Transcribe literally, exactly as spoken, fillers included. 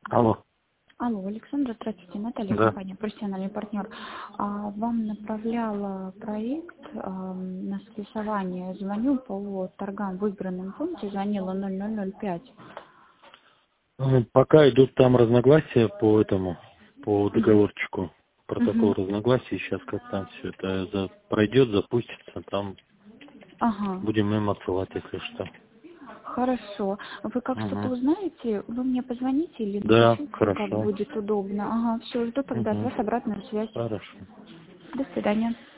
Алло. Алло, Александра, здравствуйте, Наталья, Да. компания «Профессиональный партнер». А, вам направляла проект а, на согласование. Звоню по торгам в выигранном пункте, звонила ноль ноль ноль пять. Ну, Пока идут там разногласия по этому, по Мгм. договорчику. Протокол Мгм. разногласий. Сейчас как там все это за- пройдет, запустится, там Ага, будем им отсылать, если что. хорошо. Вы как что-то Угу. узнаете, вы мне позвоните или Да, напишите, как хорошо. будет удобно. Ага, все, жду тогда от Угу. вас обратную связь. Хорошо. До свидания.